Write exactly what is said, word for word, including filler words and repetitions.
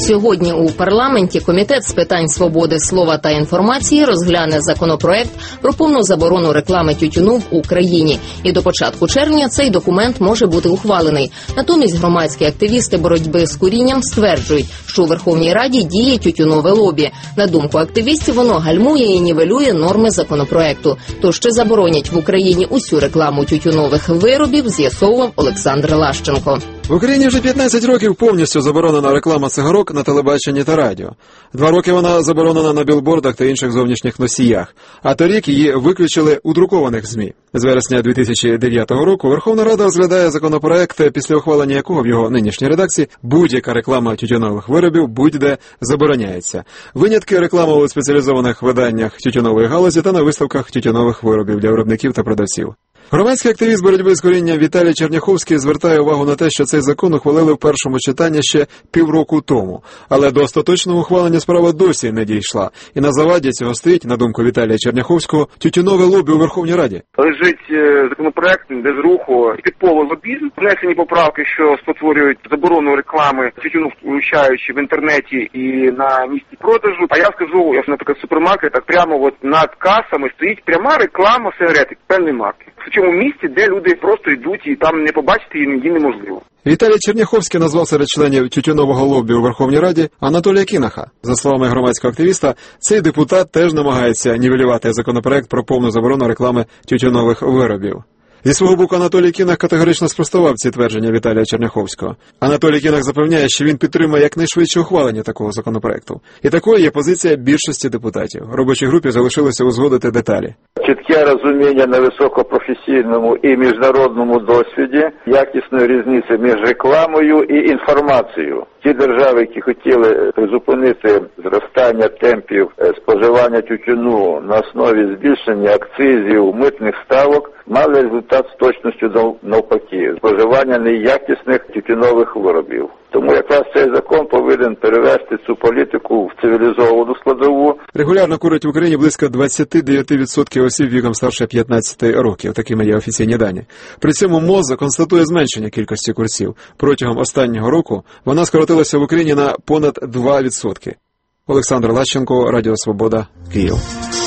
Сьогодні у парламенті Комітет з питань свободи слова та інформації розгляне законопроект про повну заборону реклами тютюну в Україні. І до початку червня цей документ може бути ухвалений. Натомість громадські активісти боротьби з курінням стверджують, що у Верховній Раді діє тютюнове лобі. На думку активістів, воно гальмує і нівелює норми законопроекту. Тож чи заборонять в Україні усю рекламу тютюнових виробів, з'ясовував Олександр Лащенко. В Україні вже п'ятнадцять років повністю заборонена реклама цигарок на телебаченні та радіо. Два роки вона заборонена на білбордах та інших зовнішніх носіях. А торік її виключили у друкованих ЗМІ. З вересня дві тисячі дев'ятого року Верховна Рада розглядає законопроект, після ухвалення якого в його нинішній редакції будь-яка реклама тютюнових виробів будь-де забороняється. Винятки реклами у спеціалізованих виданнях тютюнової галузі та на виставках тютюнових виробів для виробників та продавців. Громадський активіст боротьби з курінням Віталій Черняховський звертає увагу на те, що цей закон ухвалили в першому читанні ще півроку тому. Але до остаточного ухвалення справа досі не дійшла. І на заваді цього стоїть, на думку Віталія Черняховського, тютюнове лобі у Верховній Раді. Лежить законопроект без руху, підполий лобізм, внесені поправки, що спотворюють заборону реклами тютюну, включаючи в інтернеті і на місці продажу. А я скажу, я, наприклад, в супермаркетах прямо от над касами стоїть пряма реклама сигарети певної марки. В цьому місці, де люди просто йдуть і там не побачити її неможливо. Віталій Черняховський назвав серед членів тютюнового лобі у Верховній Раді Анатолія Кінаха. За словами громадського активіста, цей депутат теж намагається нівелювати законопроект про повну заборону реклами тютюнових виробів. Зі свого боку Анатолій Кінах категорично спростував ці твердження Віталія Черняховського. Анатолій Кінах запевняє, що він підтримує якнайшвидше ухвалення такого законопроекту. І такою є позиція більшості депутатів. Робочій групі залишилося узгодити деталі. Чітке розуміння на високопрофесійному і міжнародному досвіді якісної різниці між рекламою і інформацією. Ті держави, які хотіли призупинити зростання темпів споживання тютюну на основі збільшення акцизів, митних ставок, мали результат з точністю навпаки – споживання неякісних тютюнових виробів. Тому якраз цей закон повинен перевести цю політику в цивілізовану складову. Регулярно курять в Україні близько двадцять дев'ять відсотків осіб віком старше п'ятнадцяти років. Такими є офіційні дані. При цьому МОЗ констатує зменшення кількості курців. Протягом останнього року вона скоротилася в Україні на понад два відсотки. Олександр Лащенко, Радіо Свобода, Київ.